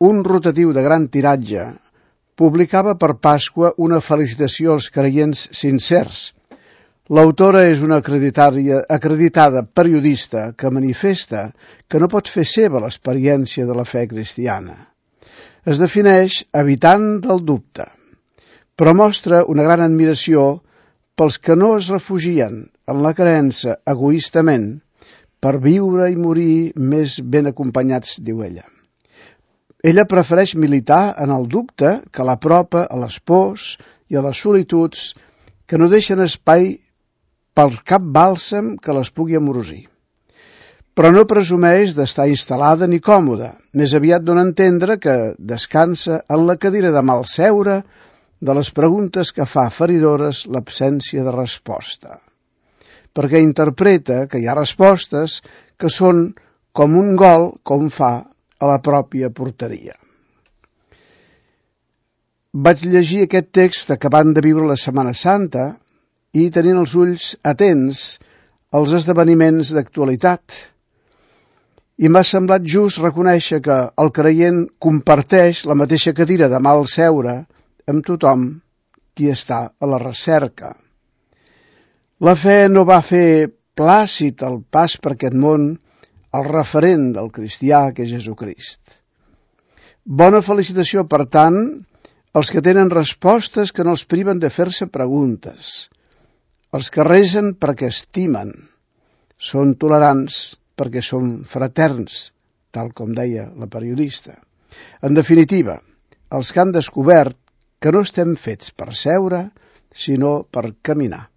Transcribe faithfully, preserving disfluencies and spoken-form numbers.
un rotatiu de gran tiratge, publicava per Pasqua una felicitació als creients sincers. L'autora és una acreditada periodista que manifesta que no pot fer seva l'experiència de la fe cristiana. Es defineix habitant del dubte, però mostra una gran admiració pels que no es refugien en la creença egoistament per viure i morir més ben acompanyats, diu ella. Ella prefereix militar en el dubte que l'apropa a les pors i a les solituds que no deixen espai per cap bàlsam que les pugui amorosir. Però no presumeix d'estar instal·lada ni còmoda, més aviat dona a entendre que descansa en la cadira de malseure de les preguntes que fa feridores l'absència de resposta, perquè interpreta que hi ha respostes que són com un gol com fa a la pròpia porteria. Vaig llegir aquest text acabant de viure la Setmana Santa i tenint els ulls atents als esdeveniments d'actualitat. I m'ha semblat just reconèixer que el creient comparteix la mateixa cadira de mal seure amb tothom qui està a la recerca. La fe no va fer plàcid el pas per aquest món el referent del cristià, que és Jesucrist. Bona felicitació, per tant, als que tenen respostes que no els priven de fer-se preguntes, els que resen perquè estimen, són tolerants perquè són fraterns, tal com deia la periodista. En definitiva, els que han descobert que no estem fets per seure, sinó per caminar.